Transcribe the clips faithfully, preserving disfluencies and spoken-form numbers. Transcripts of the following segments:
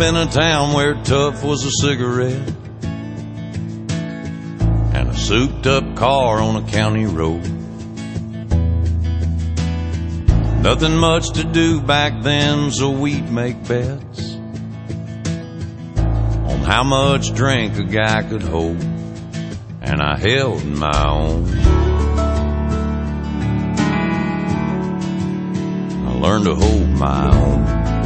in a town where tough was a cigarette and a souped-up car on a county road. Nothing much to do back then, so we'd make bets on how much drink a guy could hold, and I held my own. I learned to hold my own.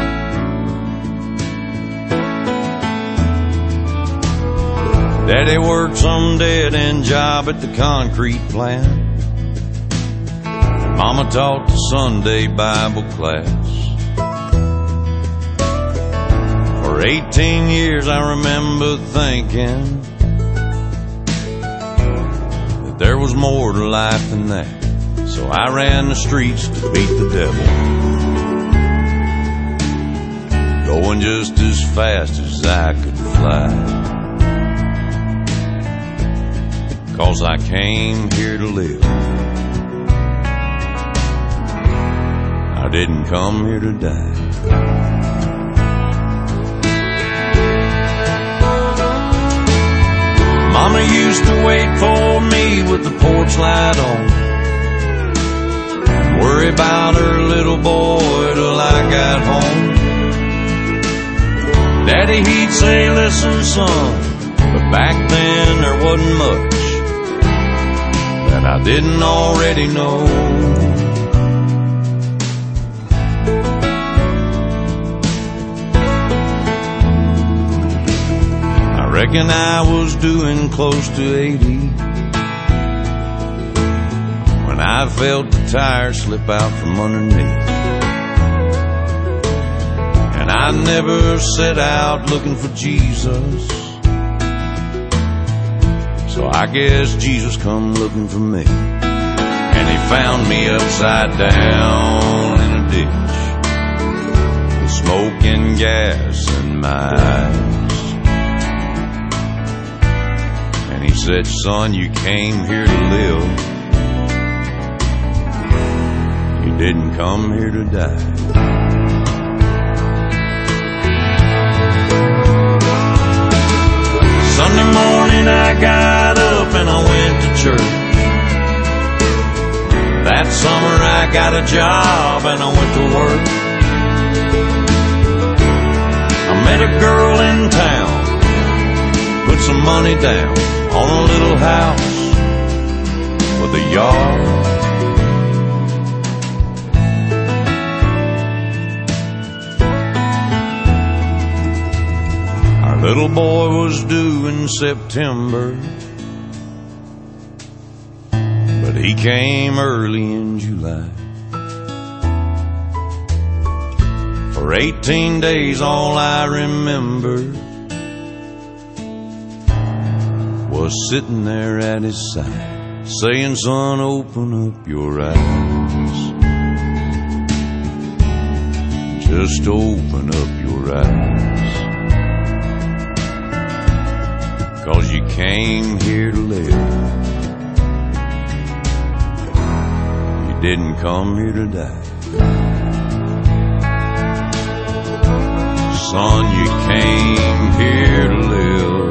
Daddy worked some dead-end job at the concrete plant. Mama taught the Sunday Bible class. For eighteen years I remember thinking that there was more to life than that. So I ran the streets to beat the devil, going just as fast as I could fly. 'Cause I came here to live, I didn't come here to die. Mama used to wait for me with the porch light on and worry about her little boy till I got home. Daddy, he'd say, listen son, but back then there wasn't much that I didn't already know. I reckon I was doing close to eighty when I felt the tires slip out from underneath. And I never set out looking for Jesus, so I guess Jesus come looking for me. And he found me upside down in a ditch with smoking gas in my eyes. And he said, son, you came here to live, you didn't come here to die. Sunday morning I got up and I went to church. That summer I got a job and I went to work. I met a girl in town, put some money down on a little house with a yard. Little boy was due in September, but he came early in July. For eighteen days all I remember was sitting there at his side, saying, son, open up your eyes. Just open up your eyes. 'Cause you came here to live, you didn't come here to die. Son, you came here to live,